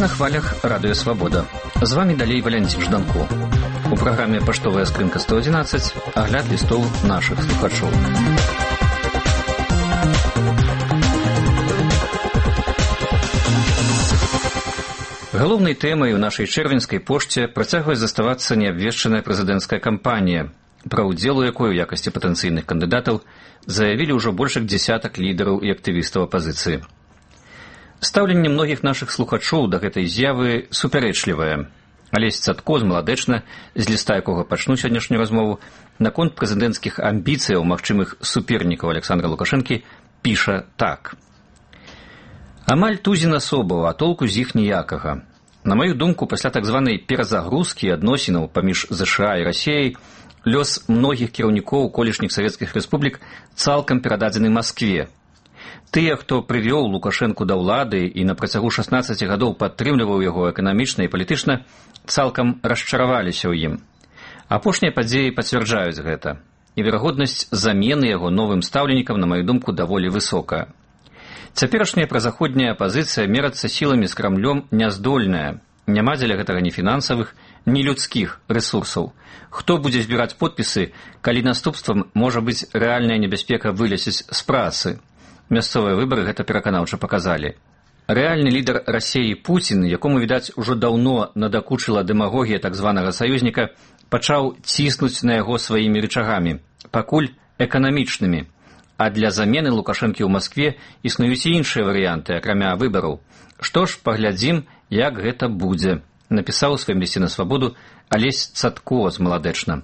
на хвалях Радыё Свабода. З вами далей Валянцін Жданко. У праграме «Паштовая скрынка 111» агляд лістоў нашых слухачоў. Галоўнай тэмай у нашай чэрвеньскай пошце працягвае заставацца неабвешчаная прэзідэнцкая кампанія, пра ўдзел у якой у якасці патэнцыйных кандыдатаў заявілі ўжо больш як дзясятак лідараў і актывістаў апазіцыі. Стаўленне многіх нашых слухачоў да гэтай з'явы супярэчлівае. Алесь Цатко з Маладэчна, з ліста якога пачну сённяшнюю размову, наконт прэзідэнцкіх амбіцыяў магчымых супернікаў Александра Лукашэнкі піша так. Амаль тузін асобаў, а толку з іх ніякага. На маю думку, пасля так званай перазагрузкі адносінаў паміж ЗША і Расіяй лёс многіх кіраўнікоў колішніх савецкіх рэспублік цалкам перададзены Маскве. Тыя, хто прывёў Лукашэнку да ўлады і на працягу 16 гадоў падтрымліваў яго эканамічна і палітычна, цалкам расчараваліся ў ім. Апошнія падзеі пацвярджаюць гэта, і верагоднасць замены яго новым стаўленікам, на маю думку, даволі высокая. Цяперашняя празаходняя апазіцыя мерацца сіламі з Крамлём няздольная. Няма дзеля гэтага ні фінансавых, ні людскіх рэсурсаў. Хто будзе збіраць подпісы, калі наступствам можа быць рэальная небяспека вылезець з працы? Мясцовыя выбары гэта пераканаўча паказалі. Рэальны лідар Расіі Пуцін, якому, відаць, ужо даўно надакучыла дэмагогія так званага саюзніка, пачаў ціснуць на яго сваімі рычагамі, пакуль эканамічнымі. А для замены Лукашэнкі ў Маскве існуюць і іншыя варыянты, акрамя выбараў. Што ж, паглядзім, як гэта будзе, напісаў у сваім лісце на Свабоду Алесь Цатко з Маладэчна.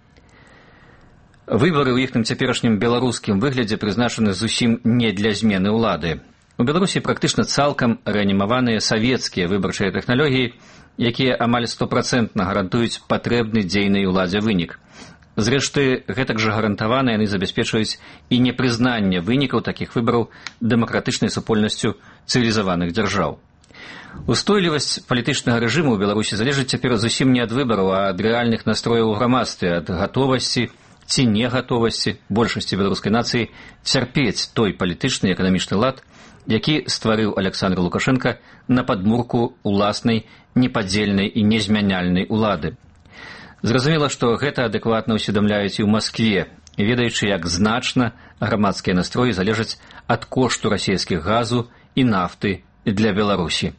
Выбары ў іхным цяперашнім беларускім выглядзе прызначаны зусім не для змены ўлады. У Беларусі практычна цалкам рэанімаваныя савецкія выбарчыя тэхналогіі, якія амаль 100% гарантуюць патрэбны дзейнай уладзе вынік. Зрэшты, гэтак жа гарантавана яны забяспечваюць і непрызнанне вынікаў такіх выбараў дэмакратычнай супольнасцю цывілізаваных дзяржаў. Устойлівасць палітычнага рэжыму ў Беларусі залежыць цяпер зусім не ад выбараў, а ад рэальных настрояў у грамадстве, ад гатовасці ці негатовасці большасці беларускай нацыі цярпець той палітычны і эканамічны лад, які стварыў Александр Лукашенко на падмурку уласнай непадзельнай і незмяняльнай улады. Зразумела, што гэта адэкватна ўсведамляюць і ў Маскве, ведаючы, як значна грамадскія настроі залежаць ад кошту расійскіх газу і нафты для Беларусі.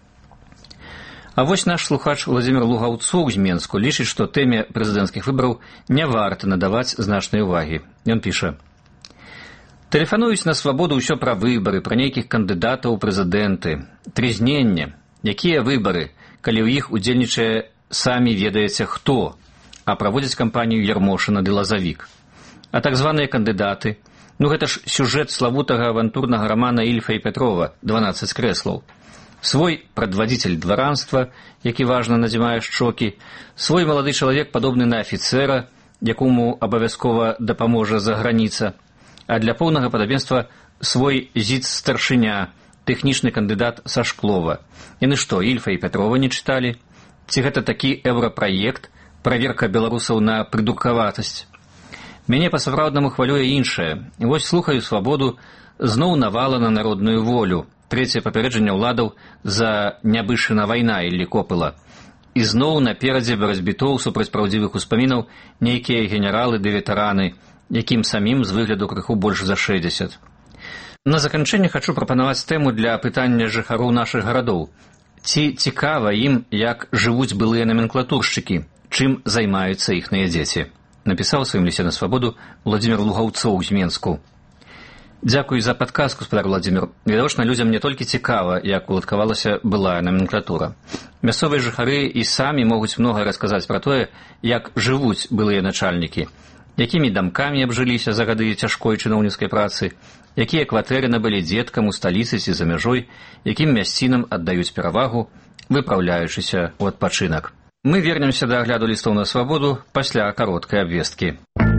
А вось наш слухач Владзімір Лугаўцоў з Менску лічыць, што тэме прэзідэнцкіх выбараў не варта надаваць значнай увагі. Ён піша: «Тэлефануюць на Свабоду ўсё пра выбары, пра нейкіх кандыдатаў у прэзідэнты. Трызненне. Якія выбары, калі ў іх удзельнічае самі ведаеце хто, а праводзяць кампанію Ярмошына ды Лазавік. А так званыя кандыдаты, гэта ж сюжэт славутага авантурнага рамана Ільфа і Петрова «12 крэслаў». Свой прадвадзіцель дваранства, які важна надзімае шчокі, свой малады чалавек, падобны на афіцэра, якому абавязкова дапаможа заграніца, а для поўнага падабенства свой зіц-старшыня, тэхнічны кандыдат са Шклова. Яны што, Ільфа і Петрова не чыталі? Ці гэта такі еўрапраект, праверка беларусаў на прыдуркаватасць? Мяне па-сапраўднаму хвалюе іншае. Вось слухаю Свабоду, зноў навала на народную волю. Трэцяе папярэджанне ўладаў за нябышына вайна Іллі Копыла. І зноў наперадзе барацьбітоў супраць праўдзівых успамінаў нейкія генералы ды ветэраны, якім самім з выгляду крыху больш за 60. На заканчэнне хачу прапанаваць тэму для пытання жыхароў нашых гарадоў. Ці цікава ім, як жывуць былыя наменклатуршчыкі, чым займаюцца іхныя дзеці? Напісаў у сваім лісце на Свабоду Владзімір Лугаўцоў з Менску. Дзякуй за падказку, гаспадар Владзімір. Відавочна, людзям не толькі цікава, як уладкавалася былая наменклатура. Мясцовыя жыхары і самі могуць многае расказаць пра тое, як жывуць былыя начальнікі, якімі дамкамі абжыліся за гады цяжкой чыноўніцкай працы, якія кватэры набылі дзеткам у сталіцы ці за мяжой, якім мясцінам аддаюць перавагу, выпраўляючыся ў адпачынак. Мы вернемся да агляду лістоў на Свабоду пасля кароткай абвесткі.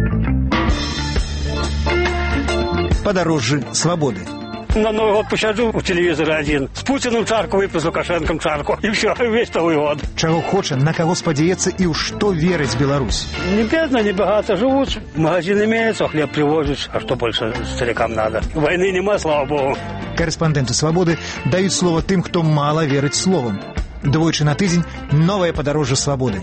Подорожжи свободы. На Новый год посяду у телевизора один. С Путиным чарку выпью, с Лукашенком чарку. И все, весь Новый год. Чего хоча, на кого спадзяецца и у что верить Беларусь? Не бедно, не богато живут. Магазин имеется, хлеб привозят. А что больше старикам надо? Войны нема, слава богу. Корреспонденты «Свободы» дают слово тем, кто мало верит словам. Двойчы на тыдзень новае падарожжа свабоды.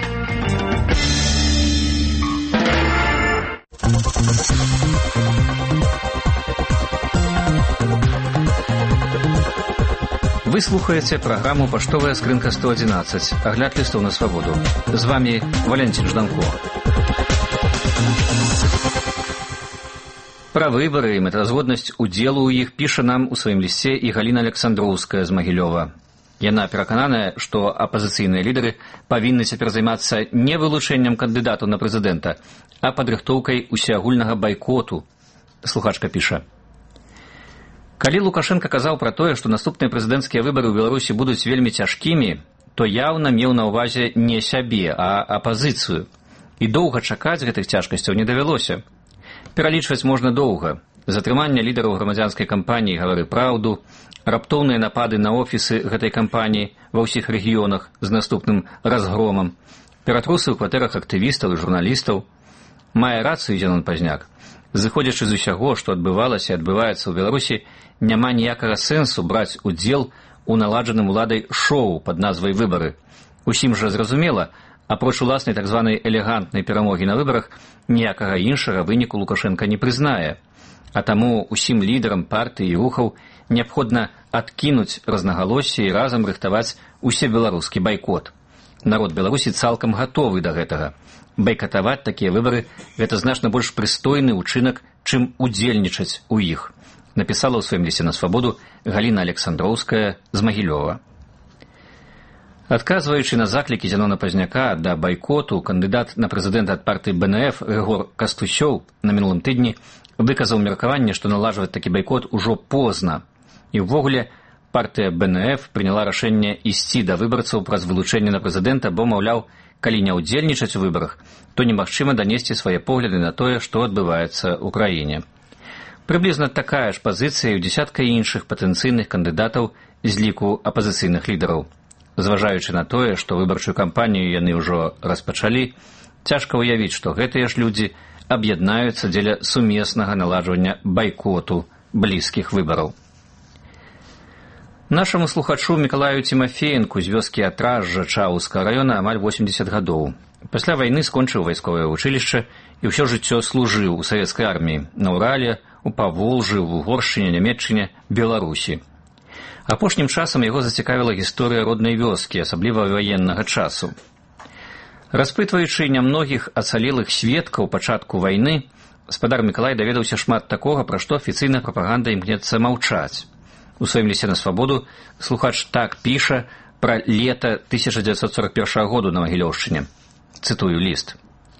Вы слухаеце праграму «Паштовая скрынка 111», агляд лістаў на свабоду. З вами Валентин Жданко. Пра выбары і мэтазгоднасць удзелу ў іх піша нам у сваім лісце і Галіна Александроўская з Магілёва. Яна перакананая, што апазіцыйныя лідары павінны цяпер займацца не вылучэннем кандыдатаў на прэзідэнта, а падрыхтоўкай усеагульнага байкоту. Слухачка піша. Калі Лукашенко казаў пра тое, што наступныя прэзідэнцкія выбары ў Беларусі будуць вельмі цяжкімі, то яўна меў на ўвазе не сябе, а апазіцыю. І доўга чакаць гэтых цяжкасцяў не давялося. Пералічваць можна доўга. Затрыманне лідараў грамадзянскай кампаніі «Гавары праўду», раптоўныя напады на офісы гэтай кампаніі ва ўсіх рэгіёнах з наступным разгромам, ператрусы ў кватэрах актывістаў і журналістаў. Мае рацыю Зенон Пазняк. Зыходзячы з усяго, што адбывалася і адбываецца ў Беларусі, няма ніякага сэнсу браць удзел у наладжаным уладай шоу пад назвай «Выбары». Усім жа зразумела, апроч уласнай так званай элегантнай перамогі на выбарах, ніякага іншага выніку Лукашенка не прызнае. А таму усім лідарам партыі і рухаў неабходна адкінуць разнагалоссі і разам рыхтаваць усебеларускі байкот. Народ Беларусі цалкам гатовы да гэтага. Байкатаваць такія выбары – гэта значна больш прыстойны ўчынак, чым удзельнічаць у іх, напісала ў сваім лісце на свабоду Галіна Александроўская з Магілёва. Адказваючы на заклікі Зенона Пазняка да байкоту, кандыдат на прэзідэнта ад партыі БНФ Рыгор Кастусёў на мінулым тыдні выказаў меркаванне, што налажваць такі байкот ужо позна. І ўвогуле, партыя БНФ прыняла рашэнне ісці да выбарцаў праз вылучэнне на прэзідэнта, бо, маўляў, калі не ўдзельнічаць у выбарах, то немагчыма данесці свае погляды на тое, што адбываецца ў краіне. Прыблізна такая ж пазіцыя і ў дзясятка іншых патэнцыйных кандыдатаў з ліку апазіцыйных лідараў. Зважаючы на тое, што выбарчую кампанію яны ўжо распачалі, цяжка ўявіць, што гэтыя ж людзі аб'яднаюцца дзеля сумеснага наладжвання байкоту блізкіх выбараў. Нашаму слухачу Мікалаю Тимофеенку з вёскі Атражжа Чаўскага раёна амаль 80 гадоў. Пасля вайны скончыў вайсковае вучылішча і ўсё жыццё служыў у савецкай арміі на Урале, у Паволжы, в Угоршчыне, Нямецчыне, Беларусі. Апошнім часам яго зацікавіла гісторыя роднай вёскі, асабліва ваеннага часу. Распытваючы нямногіх ацалелых сведкаў пачатку вайны, спадар Мікалай даведаўся шмат такога, пра што афіцыйная прапаганда імкнецца маўчаць. У сваім лісце на свабоду слухач так піша пра лета 1941 году на Магілёўшчыне. Цытую ліст.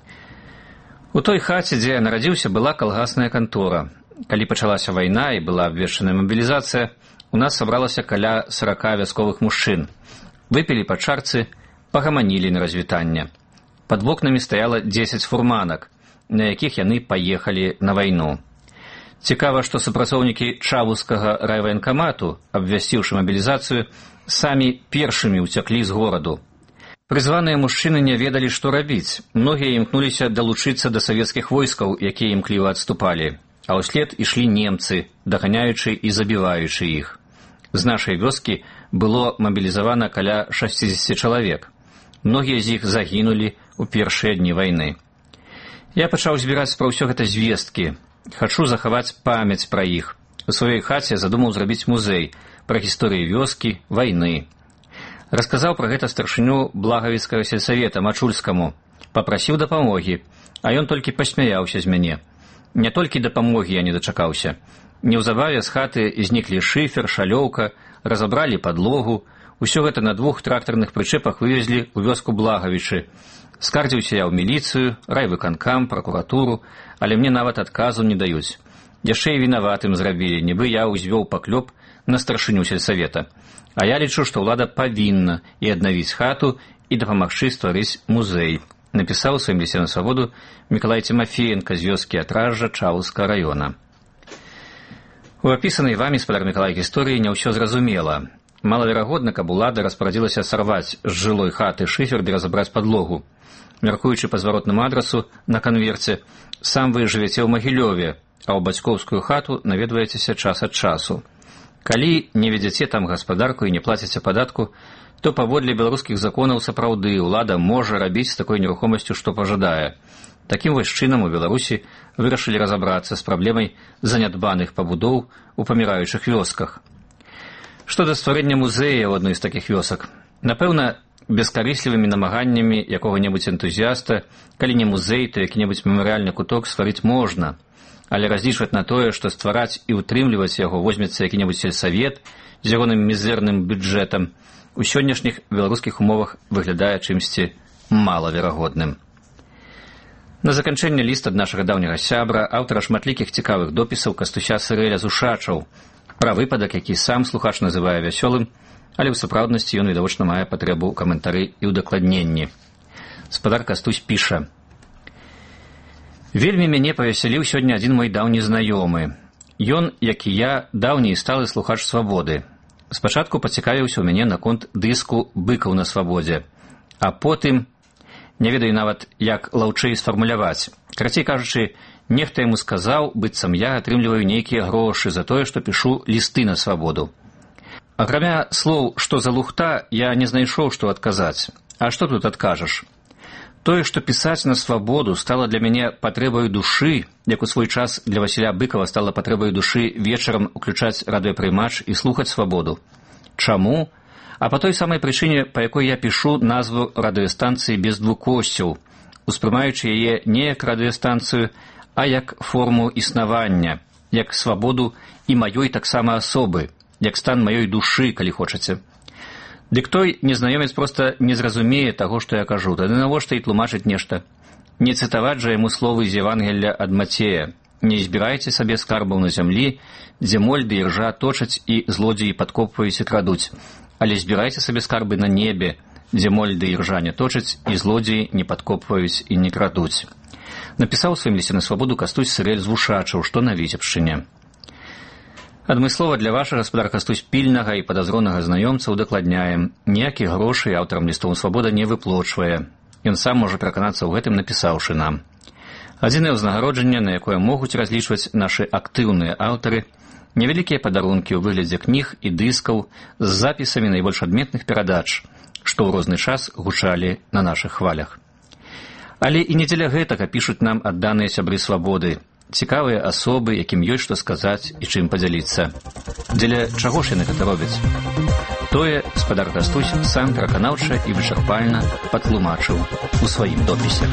У той хаце, дзе я нарадзіўся, была калгасная кантора. Калі пачалася вайна і была абвешчаная мабілізацыя, у нас сабралася каля 40 вясковых мужчын. Выпілі па чарцы, пагаманілі на развітанне. Пад вокнамі стаяла 10 фурманак, на якіх яны паехалі на вайну. Цікава, што супрацоўнікі Чавускага райваенкамату, абвясціўшы мабілізацыю, самі першымі ўцяклі з гораду. Прызваныя мужчыны не ведалі, што рабіць. Многія імкнуліся далучыцца да савецкіх войскаў, якія імкліва адступалі. А ўслед ішлі немцы, даганяючы і забіваючы іх. З нашай вёскі было мабілізавана каля 60 чалавек. Многія з іх загінулі ў першыя дні вайны. Я пачаў збіраць пра ўсё гэта звесткі. Хачу захаваць памяць пра іх. У сваёй хаце задумаў зрабіць музей пра гісторыі вёскі, вайны. Расказаў пра гэта старшыню Благавіцкага сельсавета Мачульскаму. Папрасіў дапамогі, а ён толькі пасмяяўся з мяне. Не толькі дапамогі я не дачакаўся. Неўзабаве з хаты зніклі шыфер, шалёўка, разабралі падлогу. Усё гэта на 2 трактарных прычэпах вывезлі ў вёску Благавічы. Скардзіўся я ў міліцыю, райвыканкам, пракуратуру, але мне нават адказу не даюць. Яшчэ і вінаватым зрабілі, нібы я ўзвёў паклёп на старшыню сельсавета. А я лічу, што ўлада павінна і аднавіць хату, і дапамагчы стварыць музей. Напісаў у сваім лісце на свабоду Мікалай Тимофеенка з вёскі Атражжа Чаўскага раёна. У апісанай вамі, спадар Мікалай, гісторыі не ўсё зразумела. Малаверагодна, каб улада распарадзілася сарваць з жылой хаты шыфер ды разабраць падлогу. Мяркуючы па зваротнаму адрасу на канверце, сам вы жывяце ў Магілёве, а ў бацькоўскую хату наведваецеся час ад часу. Калі не ведзяце там гаспадарку і не плаціце падатку, то паводле беларускіх законаў сапраўды ўлада можа рабіць з такой нерухомасцю, што пажадае. Такім вось чынам у Беларусі вырашылі разабрацца з праблемай занядбаных пабудоў у паміраючых вёсках. Што да стварэння музея ў адной з такіх вёсак, напэўна, бескарыслівымі намаганнямі якога-небудзь энтузіяста, калі не музей, то які-небудзь мемарыяльны куток стварыць можна, але разлічваць на тое, што ствараць і ўтрымліваць яго возьмецца які-небудзь сельсавет з ягоным мізэрным бюджэтам, у сённяшніх беларускіх умовах выглядае чымсьці малаверагодным. На заканчэнне ліст ад нашага даўняга сябра, аўтара шматлікіх цікавых допісаў Кастуся Сырэля з Ушачаў, пра выпадак, які сам слухач называе вясёлым, але ў сапраўднасці ён відавочна мае патрэбу ў каментары і ўдакладненні. Спадар Кастусь піша: «Вельмі мяне павесяліў сёння адзін мой даўні знаёмы. Ён, як і я, даўні і сталы слухач свабоды. Спачатку пацікавіўся ў мяне наконт дыску «Быкаў на свабодзе», а потым, не ведаю нават, як лаўчэй сфармуляваць. Карацей кажучы, нехта яму сказаў, быццам я атрымліваю нейкія грошы за тое, што пішу лісты на свабоду. Акрамя слоў «што за лухта» я не знайшоў, што адказаць. А што тут адкажаш? Тое, што пісаць на свабоду стала для мяне патрэбаю душы, як у свой час для Васіля Быкава стала патрэбаю душы вечарам уключаць радыёпрымач і слухаць свабоду. Чаму? А па той самай прычыне, па якой я пішу назву радыёстанцыі без двукосцяў, успрымаючы яе не як радыёстанцыю, а як форму існавання, як свабоду і маёй таксама асобы, як стан маёй душы, калі хочаце. Дык той незнаёмец проста не зразумее таго, што я кажу, тады навошта і тлумачыць нешта. Не цытаваць жа яму словы з Евангелля ад Мацея: «Не збірайце сабе скарбаў на зямлі, дзе моль ды іржа точаць і злодзеі падкопваюць і крадуць, але збірайце сабе скарбы на небе, дзе моль ды іржа не точаць і злодзеі не падкопваюць і не крадуць». Напісаў у сваім лісце на свабоду Кастусь Сырэль з Вушачаў, што на Віцебшчыне. Адмыслова для вашага, гаспадар Кастусь, пільнага і падазронага знаёмца удакладняем: ніякіх грошай аўтарам лістоў свабода не выплочвае. Ён сам можа пераканацца ў гэтым, напісаўшы нам. Адзінае ўзнагароджанне, на якое могуць разлічваць нашы актыўныя аўтары, невялікія падарункі ў выглядзе кніг і дыскаў з запісамі найбольш адметных перадач, што ў розны час гучалі на нашых хвалях. Але і не дзеля гэтага пішуць нам адданыя сябры свабоды, цікавыя асобы, якім ёсць што сказаць і чым падзяліцца. Дзеля чаго ж яны гэта робяць? Тое гаспадар Кастусь сам пераканаўча і вычарпальна патлумачыў у сваім допісе.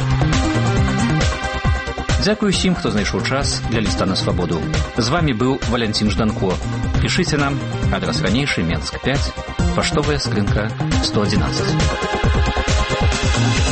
Дзякую усім, хто знайшоў час для ліста на свабоду. З вамі быў Валянцін Жданко. Пішыце нам, адрас ранейшы, Менск 5, паштовая скрынка 111.